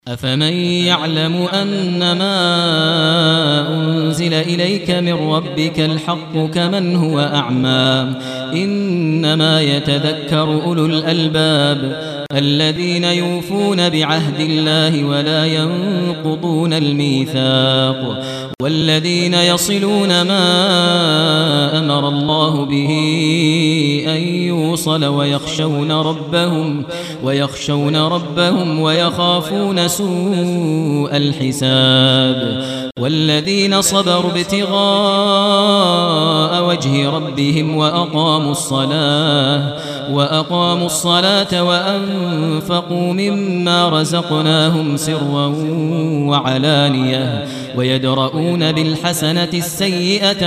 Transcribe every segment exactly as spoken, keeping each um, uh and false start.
أفمن يعلم أنما أنزل إليك من ربك الحق كمن هو أعمى إنما يتذكر أولو الألباب الذين يوفون بعهد الله ولا ينقضون الميثاق والذين يصلون ما أمر الله به أن يوصل ويخشون ربهم ويخشون ربهم ويخافون سوء الحساب والذين صبروا ابتغاء وجه ربهم وأقاموا الصلاة وأقاموا الصلاة وأنفقوا مما رزقناهم سرا وعلانية ويدرؤون بالحسنة السيئة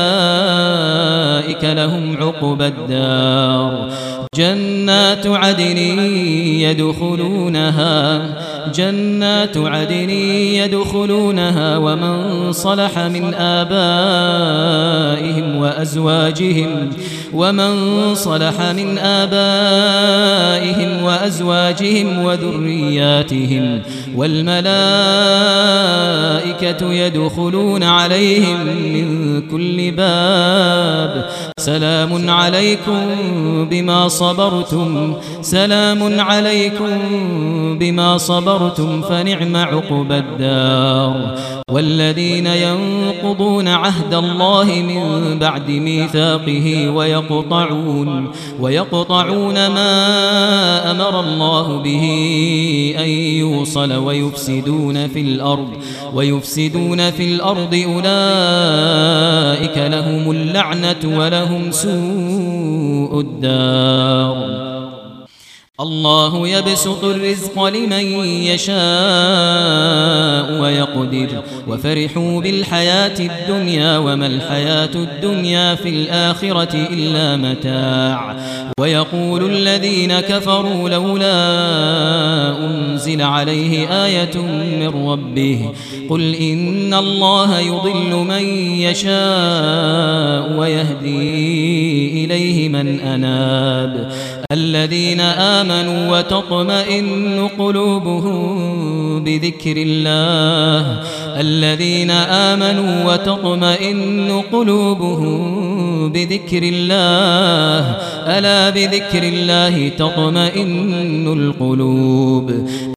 أولئك لهم عقبى الدار جنات عدن يدخلونها جنات عدن يدخلونها ومن صلح من آبائهم وأزواجهم ومن صلح من آبائهم وأزواجهم وذرياتهم والملائكة يدخلون عليهم من كل باب سلام عليكم بما صبرتم سلام عليكم بما صبرتم فنعم عقبى الدار والذين ينقضون عهد الله من بعد ميثاقه ويقطعون ويقطعون ما أمر الله به أن يوصل ويفسدون في الأرض ويفسدون في الأرض أولئك لهم اللعنة ولهم سوء الدار الله يبسط الرزق لمن يشاء ويقدر وفرحوا بالحياة الدنيا وما الحياة الدنيا في الآخرة إلا متاع ويقول الذين كفروا لولا أنزل عليه آية من ربه قل إن الله يضل من يشاء ويهدي إليه من أناب الذين آمنوا وتطمئن قلوبهم بذكر الله الذين آمنوا وتطمئن قلوبهم بذكر الله ألا بذكر الله تطمئن القلوب